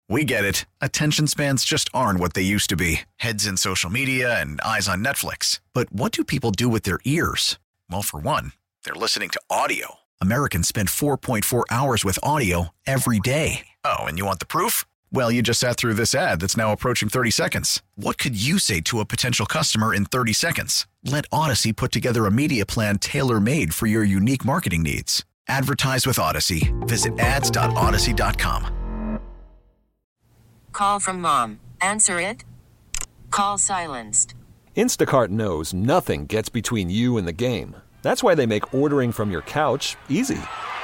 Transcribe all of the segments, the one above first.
We get it. Attention spans just aren't what they used to be. Heads in social media and eyes on Netflix. But what do people do with their ears? Well, for one, they're listening to audio. Americans spend 4.4 hours with audio every day. Oh, and you want the proof? Well, you just sat through this ad that's now approaching 30 seconds. What could you say to a potential customer in 30 seconds? Let Odyssey put together a media plan tailor-made for your unique marketing needs. Advertise with Odyssey. Visit ads.odyssey.com. Call from mom. Answer it. Call silenced. Instacart knows nothing gets between you and the game. That's why they make ordering from your couch easy.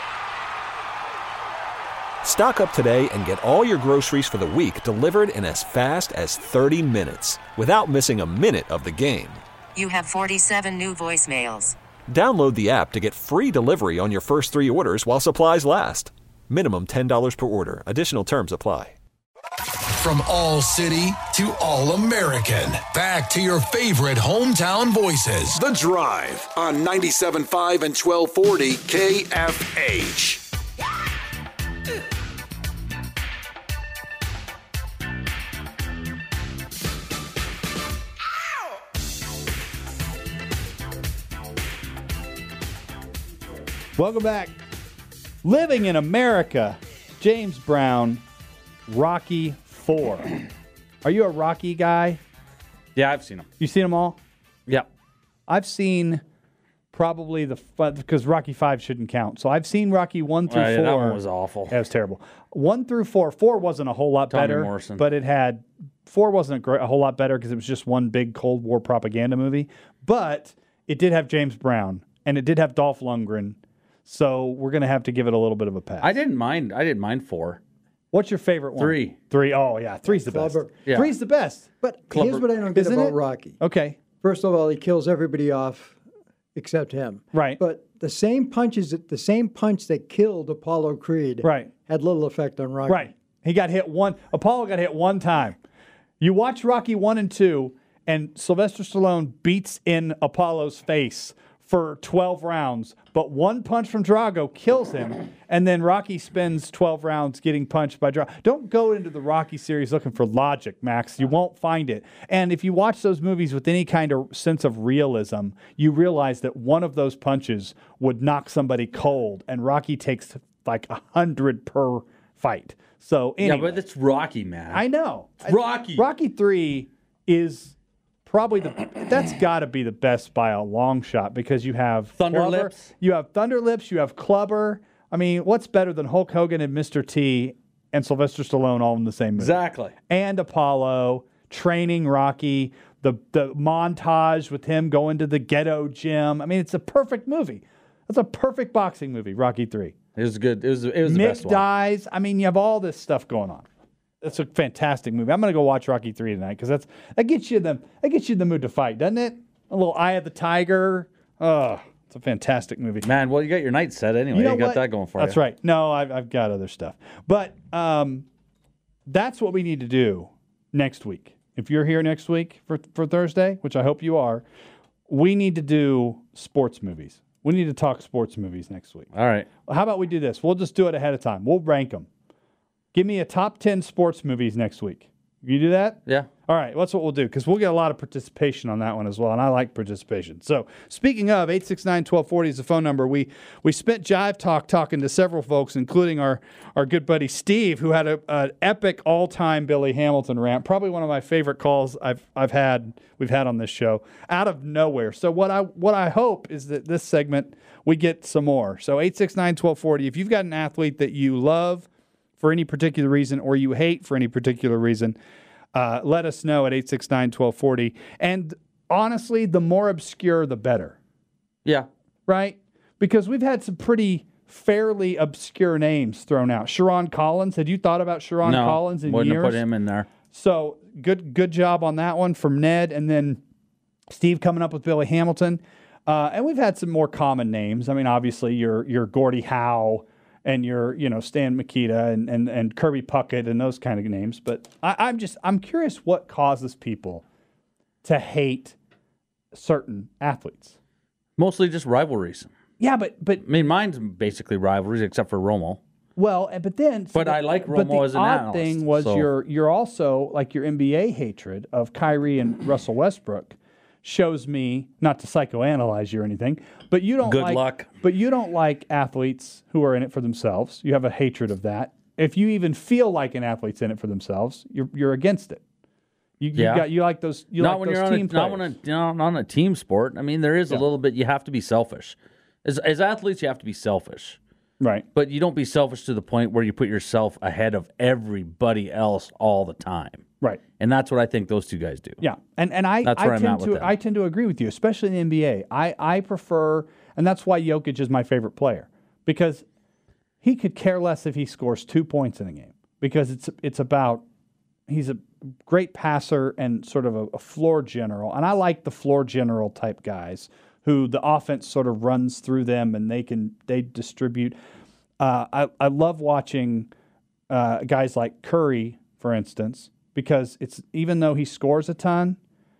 Stock up today and get all your groceries for the week delivered in as fast as 30 minutes without missing a minute of the game. You have 47 new voicemails. Download the app to get free delivery on your first 3 orders while supplies last. Minimum $10 per order. Additional terms apply. From All City to All American, back to your favorite hometown voices. The Drive on 97.5 and 1240 KFH. Welcome back. Living in America, James Brown, Rocky 4. Are you a Rocky guy? Yeah, I've seen them. You seen them all? Yeah. I've seen probably because Rocky 5 shouldn't count. So I've seen Rocky 1 through 4. That one was awful. That was terrible. 1 through 4. 4 wasn't a whole lot Tommy better. Morrison. But 4 wasn't a whole lot better because it was just one big Cold War propaganda movie. But it did have James Brown, and it did have Dolph Lundgren. So we're going to have to give it a little bit of a pass. I didn't mind 4. What's your favorite one? 3. 3. Oh, yeah. 3's the best. Yeah. 3's the best. But here's what I don't get Isn't about it? Rocky. Okay. First of all, he kills everybody off except him. Right. But the same punch that killed Apollo Creed had little effect on Rocky. Right. He got hit Apollo got hit one time. You watch Rocky 1 and 2, and Sylvester Stallone beats in Apollo's face for 12 rounds, but one punch from Drago kills him, and then Rocky spends 12 rounds getting punched by Drago. Don't go into the Rocky series looking for logic, Max. You won't find it. And if you watch those movies with any kind of sense of realism, you realize that one of those punches would knock somebody cold, and Rocky takes like 100 per fight. So anyway. Yeah, but it's Rocky, man. I know. It's Rocky. Rocky 3 is probably that's got to be the best by a long shot because you have Thunderlips. You have Thunderlips. You have Clubber. I mean, what's better than Hulk Hogan and Mr. T and Sylvester Stallone all in the same movie? Exactly. And Apollo training Rocky, the montage with him going to the ghetto gym. I mean, it's a perfect movie. It's a perfect boxing movie, Rocky 3. It was good. It was the Mick best one. dies. I mean, you have all this stuff going on. It's a fantastic movie. I'm going to go watch Rocky 3 tonight because that gets you in the mood to fight, doesn't it? A little Eye of the Tiger. Oh, it's a fantastic movie. Man, well, you got your night set anyway. You got that going for you. That's right. No, I've got other stuff. But that's what we need to do next week. If you're here next week for Thursday, which I hope you are, we need to do sports movies. We need to talk sports movies next week. All right. How about we do this? We'll just do it ahead of time. We'll rank them. Give me a top 10 sports movies next week. You do that? Yeah. All right, that's what we'll do because we'll get a lot of participation on that one as well, and I like participation. So speaking of, 869-1240 is the phone number. We spent Jive Talk talking to several folks, including our good buddy Steve, who had an epic all-time Billy Hamilton rant, probably one of my favorite calls we've had on this show, out of nowhere. So what I hope is that this segment we get some more. So 869-1240, if you've got an athlete that you love for any particular reason or you hate for any particular reason, let us know at 869-1240. And honestly, the more obscure, the better. Yeah. Right? Because we've had some pretty fairly obscure names thrown out. Sharon Collins. Had you thought about Sharon Collins in wouldn't years? have put him in there. So good job on that one from Ned. And then Steve coming up with Billy Hamilton. And we've had some more common names. I mean, obviously, your Gordie Howe and your, Stan Mikita and Kirby Puckett and those kind of names. But I'm curious what causes people to hate certain athletes. Mostly just rivalries. Yeah, but I mean, mine's basically rivalries except for Romo. Well, but then, I like Romo as an analyst. The odd thing was you're also like your NBA hatred of Kyrie and Russell Westbrook shows me, not to psychoanalyze you or anything, but you don't Good luck. But you don't like athletes who are in it for themselves. You have a hatred of that. If you even feel like an athlete's in it for themselves, you're against it. You like those. Not when you're on a team sport. I mean, there is a little bit. You have to be selfish. As athletes, you have to be selfish. Right. But you don't be selfish to the point where you put yourself ahead of everybody else all the time. Right. And that's what I think those two guys do. Yeah. And I tend to agree with you, especially in the NBA. I prefer, and that's why Jokic is my favorite player, because he could care less if he scores 2 points in a game, because it's about, he's a great passer and sort of a floor general. And I like the floor general type guys who the offense sort of runs through them and they distribute. I love watching guys like Curry, for instance, because even though he scores a ton,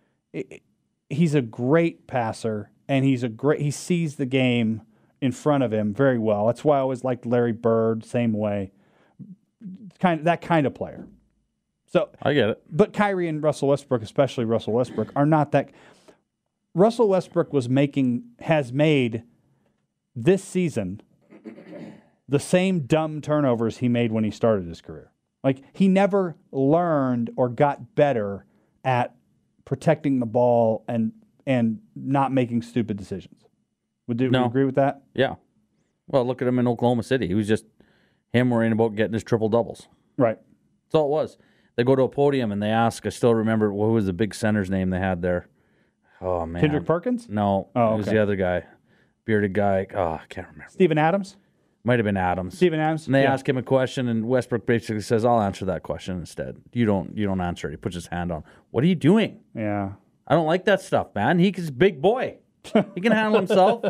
he's a great passer and he sees the game in front of him very well. That's why I always liked Larry Bird, same way. That kind of player. So I get it. But Kyrie and Russell Westbrook, especially Russell Westbrook, are not that. Russell Westbrook has made this season the same dumb turnovers he made when he started his career. Like, he never learned or got better at protecting the ball and not making stupid decisions. Would you agree with that? Yeah. Well, look at him in Oklahoma City. He was just him worrying about getting his triple doubles. Right. That's all it was. They go to a podium and they ask, I still remember, who was the big center's name they had there? Oh, man. Kendrick Perkins? No. It was the other guy. Bearded guy. Oh, I can't remember. Steven Adams? Might have been Adams. Steven Adams? And they ask him a question, and Westbrook basically says, I'll answer that question instead. You don't answer it. He puts his hand on. What are you doing? Yeah. I don't like that stuff, man. He's a big boy. He can handle himself.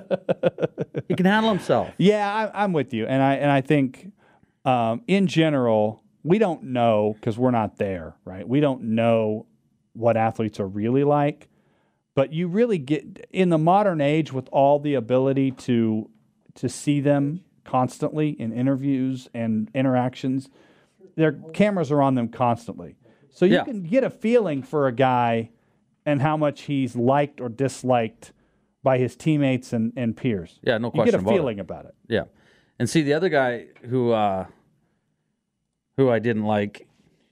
Yeah, I'm with you. And I think, in general, we don't know, because we're not there, right? We don't know what athletes are really like. But you really get, in the modern age, with all the ability to see them constantly in interviews and interactions, their cameras are on them constantly. So you can get a feeling for a guy and how much he's liked or disliked by his teammates and peers. Yeah, no question about it. You get a feeling about it. Yeah. And see, the other guy who I didn't like.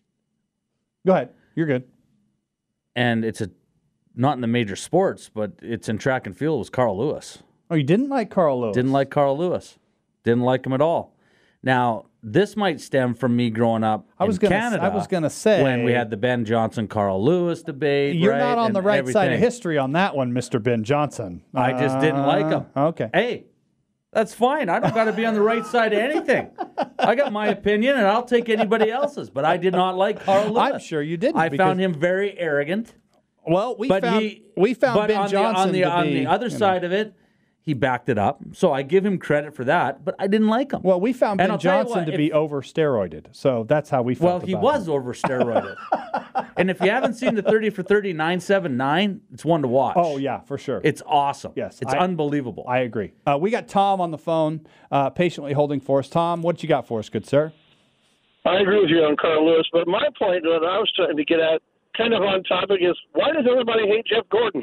Go ahead. You're good. And it's not in the major sports, but it's in track and field, was Carl Lewis. Oh, you didn't like Carl Lewis? Didn't like Carl Lewis. Didn't like him at all. Now, this might stem from me growing up in Canada. I was going to say, when we had the Ben Johnson-Carl Lewis debate. You're not on the right side of history on that one, Mr. Ben Johnson. I just didn't like him. Okay. Hey, that's fine. I don't got to be on the right side of anything. I got my opinion, and I'll take anybody else's. But I did not like Carl Lewis. I'm sure you didn't. I found him very arrogant. Well, we found Ben Johnson on the other side of it, he backed it up. So I give him credit for that, but I didn't like him. Well, we found Ben Johnson to be over-steroided. So that's how we felt about him. Well, he was over-steroided. And if you haven't seen the 30 for 30 979, it's one to watch. Oh, yeah, for sure. It's awesome. Yes. It's unbelievable. I agree. We got Tom on the phone, patiently holding for us. Tom, what you got for us, good sir? I agree with you on Carl Lewis, but my point that I was trying to get at, kind of on topic, is why does everybody hate Jeff Gordon?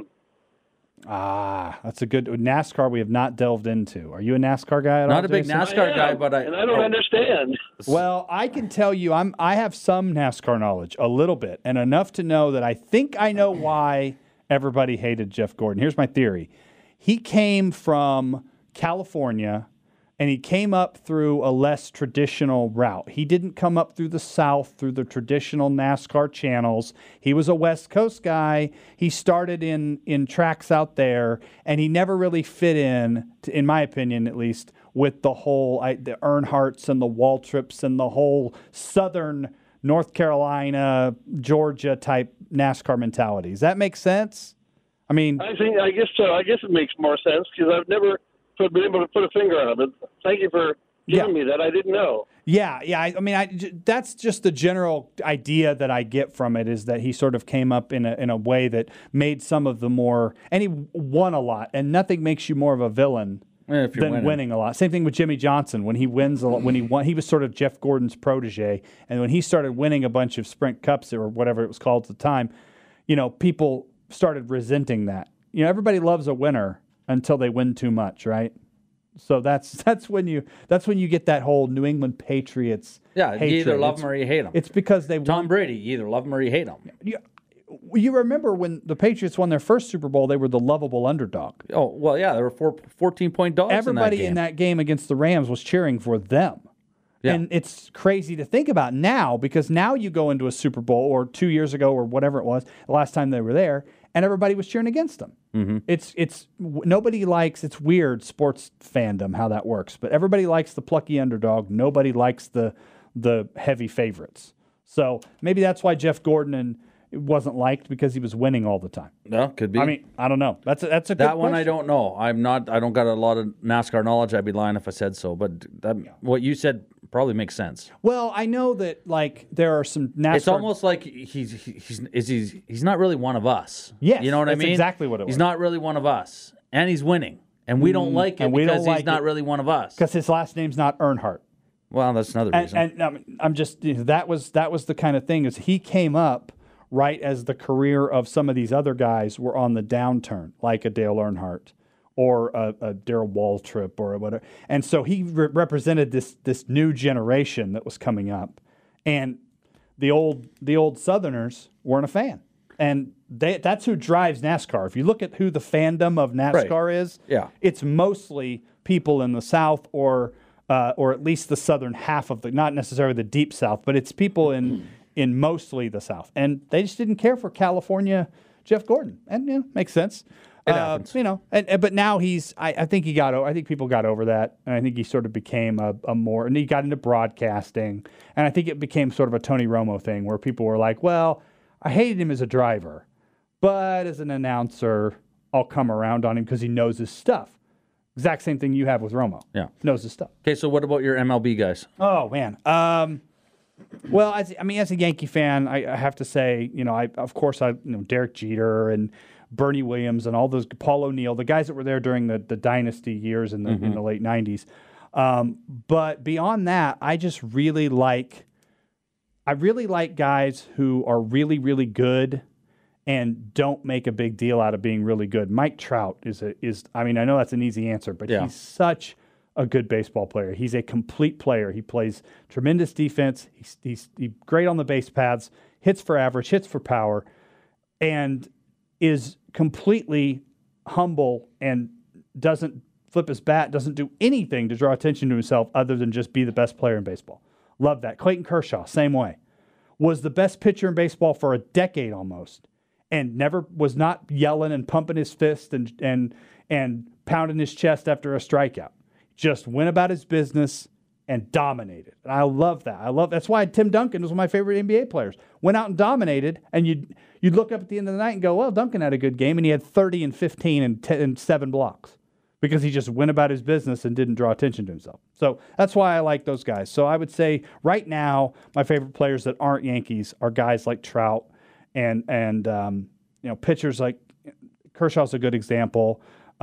That's a good NASCAR we have not delved into. Are you a NASCAR guy at all? Not a big NASCAR guy, but I don't understand. Well, I can tell you I have some NASCAR knowledge, a little bit, and enough to know that I think I know why everybody hated Jeff Gordon. Here's my theory. He came from California, and he came up through a less traditional route. He didn't come up through the South, through the traditional NASCAR channels. He was a West Coast guy. He started in tracks out there, and he never really fit in my opinion at least, with the whole the Earnhardts and the Waltrips and the whole Southern North Carolina, Georgia type NASCAR mentality. Does that make sense? I guess so. I guess it makes more sense because I've never been able to put a finger on it. But thank you for giving me that. I didn't know. Yeah. That's just the general idea that I get from it, is that he sort of came up in a way that made some of the more, and he won a lot, and nothing makes you more of a villain than winning a lot. Same thing with Jimmy Johnson. When he wins a lot, when he won, he was sort of Jeff Gordon's protege, and when he started winning a bunch of Sprint Cups or whatever it was called at the time, people started resenting that. Everybody loves a winner until they win too much, right? So that's when you get that whole New England Patriots. Yeah, hatred. you either love them or you hate them. It's because they Tom Brady, you either love him or you hate him. You remember when the Patriots won their first Super Bowl, they were the lovable underdog. Oh, well, yeah, they were 14-point dogs. Everybody in that game against the Rams was cheering for them. Yeah. And it's crazy to think about now, because now you go into a Super Bowl, or 2 years ago or whatever it was, the last time they were there, and everybody was cheering against them. Mm-hmm. It's nobody likes, it's weird sports fandom how that works, but everybody likes the plucky underdog. Nobody likes the heavy favorites. So maybe that's why Jeff Gordon wasn't liked, because he was winning all the time. No, could be. I mean, I don't know. That's a good that one question. I don't know. I don't got a lot of NASCAR knowledge. I'd be lying if I said so. But what you said probably makes sense. Well, I know that there are some NASCAR. It's almost like he's not really one of us. Yes, you know what I mean. That's exactly what it was. He's not really one of us, and he's winning, and we don't like it because he's not really one of us. Because his last name's not Earnhardt. Well, that's another reason. And I'm just that was the kind of thing, is he came up right as the career of some of these other guys were on the downturn, like a Dale Earnhardt or a Darrell Waltrip or whatever. And so he represented this new generation that was coming up. And the old Southerners weren't a fan. And that's who drives NASCAR. If you look at who the fandom of NASCAR is, it's mostly people in the South or at least the southern half of not necessarily the deep South, but it's people in mostly the South. And they just didn't care for California Jeff Gordon. And makes sense. It happens. But now I think people got over that. And I think he sort of became a more, and he got into broadcasting. And I think it became sort of a Tony Romo thing where people were like, well, I hated him as a driver, but as an announcer, I'll come around on him because he knows his stuff. Exact same thing you have with Romo. Yeah. Knows his stuff. Okay, so what about your MLB guys? Oh, man. Well, as a Yankee fan, I have to say, Derek Jeter and Bernie Williams and all those, Paul O'Neill, the guys that were there during the dynasty years in the late 90s. But beyond that, I really like guys who are really, really good and don't make a big deal out of being really good. Mike Trout is I know that's an easy answer, but he's such a good baseball player. He's a complete player. He plays tremendous defense. He's great on the base paths, hits for average, hits for power, and is completely humble and doesn't flip his bat, doesn't do anything to draw attention to himself other than just be the best player in baseball. Love that. Clayton Kershaw, same way. Was the best pitcher in baseball for a decade almost, and was not yelling and pumping his fist and pounding his chest after a strikeout. Just went about his business and dominated. And I love that. That's why Tim Duncan was one of my favorite NBA players. Went out and dominated, and you'd look up at the end of the night and go, well, Duncan had a good game, and he had 30 and 15 and 7 blocks because he just went about his business and didn't draw attention to himself. So that's why I like those guys. So I would say right now my favorite players that aren't Yankees are guys like Trout and pitchers like Kershaw's a good example.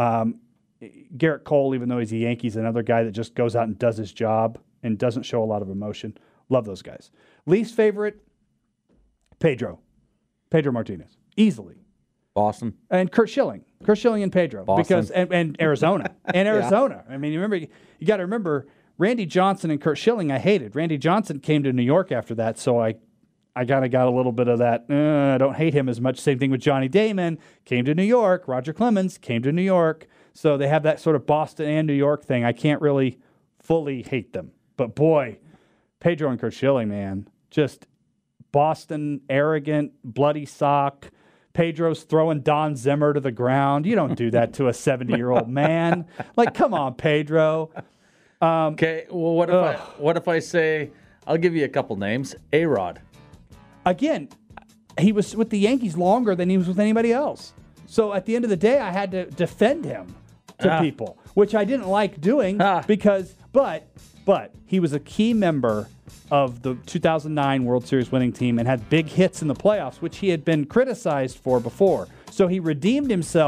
Garrett Cole, even though he's a Yankee, is another guy that just goes out and does his job and doesn't show a lot of emotion. Love those guys. Least favorite, Pedro Martinez, easily. Boston. And Curt Schilling and Pedro. Boston. Because and Arizona. Arizona. I mean, you got to remember, Randy Johnson and Curt Schilling I hated. Randy Johnson came to New York after that, so I kind of got a little bit of that, I don't hate him as much. Same thing with Johnny Damon, came to New York. Roger Clemens came to New York. So they have that sort of Boston and New York thing. I can't really fully hate them. But boy, Pedro and Curt Schilling, man, just Boston, arrogant, bloody sock. Pedro's throwing Don Zimmer to the ground. You don't do that to a 70-year-old man. Like, come on, Pedro. Okay, well, what if I say, I'll give you a couple names. A-Rod. Again, he was with the Yankees longer than he was with anybody else. So at the end of the day, I had to defend him to people, which I didn't like doing because, but he was a key member of the 2009 World Series winning team and had big hits in the playoffs, which he had been criticized for before. So he redeemed himself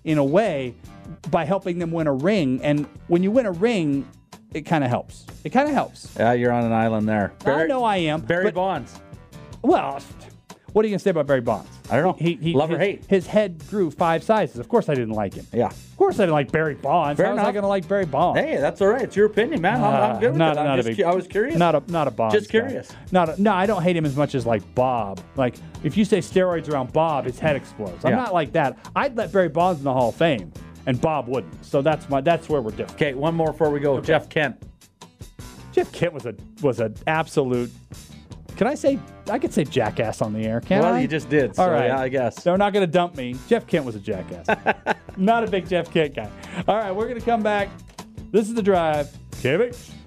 in a way by helping them win a ring. And when you win a ring, it kind of helps. It kind of helps. Yeah, you're on an island there. I know I am. Barry Bonds. Well, what are you going to say about Barry Bonds? I don't know. Love or hate. His head grew 5 sizes. Of course I didn't like him. Yeah. Of course I didn't like Barry Bonds. How was I going to like Barry Bonds? Hey, that's all right. It's your opinion, man. I'm good with it. I was curious. Not a Bonds Just curious. No, I don't hate him as much as like Bob. Like, if you say steroids around Bob, his head explodes. I'm not like that. I'd let Barry Bonds in the Hall of Fame, and Bob wouldn't. So that's where we're different. Okay, one more before we go. Okay. Jeff Kent. Jeff Kent was an absolute... I could say jackass on the air, can't I? Well, you just did, so yeah, I guess. They're not going to dump me. Jeff Kent was a jackass. Not a big Jeff Kent guy. All right, we're going to come back. This is The Drive. KFH.